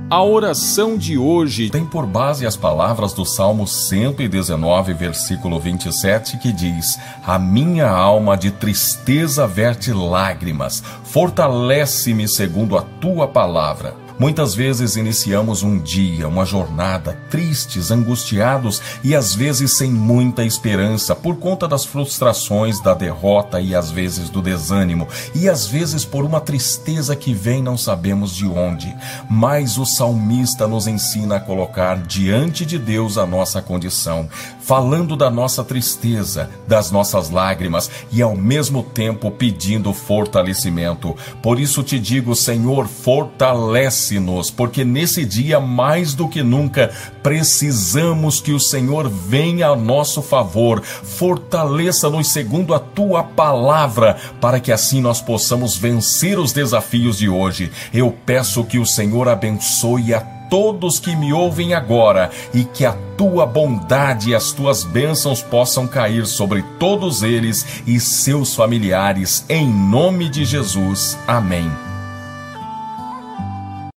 A oração de hoje tem por base as palavras do Salmo 119, versículo 27, que diz: A minha alma de tristeza verte lágrimas, fortalece-me segundo a tua palavra. Muitas vezes iniciamos um dia, uma jornada, tristes, angustiados e às vezes sem muita esperança por conta das frustrações, da derrota e às vezes do desânimo e às vezes por uma tristeza que vem não sabemos de onde. Mas o salmista nos ensina a colocar diante de Deus a nossa condição, falando da nossa tristeza, das nossas lágrimas e ao mesmo tempo pedindo fortalecimento. Por isso te digo, Senhor, fortalece-nos, porque nesse dia, mais do que nunca, precisamos que o Senhor venha a nosso favor. Fortaleça-nos segundo a tua palavra, para que assim nós possamos vencer os desafios de hoje. Eu peço que o Senhor abençoe a todos que me ouvem agora e que a tua bondade e as tuas bênçãos possam cair sobre todos eles e seus familiares, em nome de Jesus. Amém.